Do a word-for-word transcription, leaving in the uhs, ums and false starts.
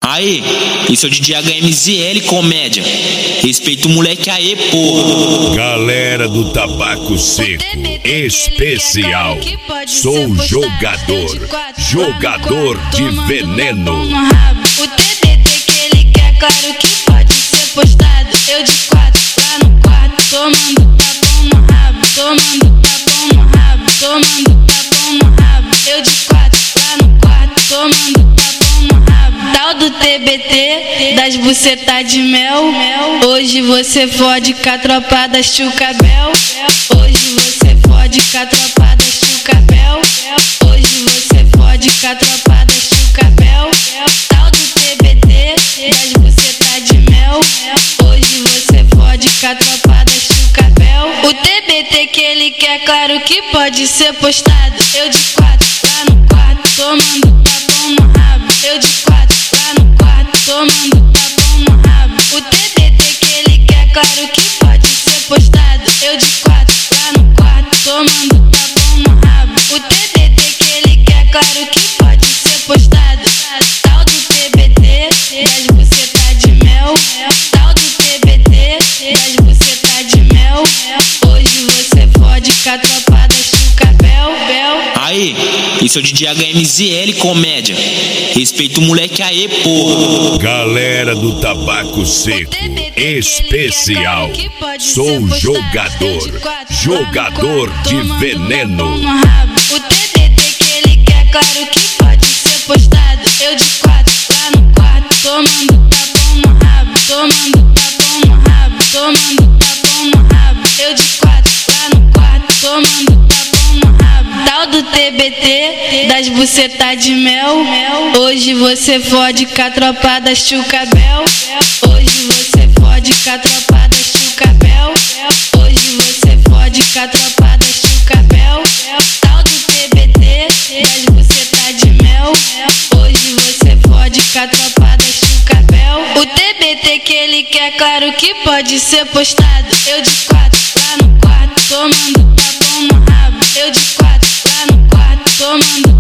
Aí, isso é o D J H M Z L Comédia. Respeita o moleque aí, porra. Galera do Tabaco Seco Especial. Sou jogador, jogador de veneno. O T B T que ele quer, claro que pode ser postado. Eu de quatro, lá no quarto, tomando tapão no rabo, tomando tapão no rabo, tomando tapão no rabo. Eu de quatro, lá no quarto, tomando tapão no rabo. Tal do T B T, das bucetas de mel. Hoje você fode com a tropa da Chucabel. Hoje você fode com a tropa da Chucabel. Hoje você fode com a tropa da Chucabel. Tal do T B T, das bucetas de mel. Hoje você fode com a tropa da Chucabel. O T B T que ele quer, claro que pode ser postado. Eu de quatro, lá no quarto, tomando tapão no rabo. Eu de quatro, lá no quarto, tomando tapão no rabo. O T B T que ele quer, claro que pode ser postado. Eu de quatro, lá no quarto, tomando tapão no rabo. O T B T que ele quer, claro que pode ser postado. Tal do T B T, das bucetas de mel. Tal do T B T, das bucetas de mel. Hoje você fode com a tropa da Chucabel. Aí, isso é o D J H M Z L Comédia. Respeita o moleque aí, porra. Galera do Tabaco Seco Especial. Sou jogador, jogador de veneno. O T B T que ele quer, claro que pode ser postado. Eu de quatro, lá no quarto, tomando tapão no rabo, tomando tapão no rabo, tomando tapão no rabo. Eu de quatro, lá no quarto, tomando tapão no rabo. Tal do T B T, das bucetas de mel. Hoje você fode com a tropa da Chucabel. Hoje você fode com a tropa da Chucabel. Hoje você fode com a tropa da Chucabel. Tal do T B T, das bucetas de mel. Hoje você fode com a tropa da Chucabel. O T B T que ele quer, claro que pode ser postado. Eu de quatro, lá no quarto, tomando tapão no rabo. Eu de quatro, lá no quarto, tomando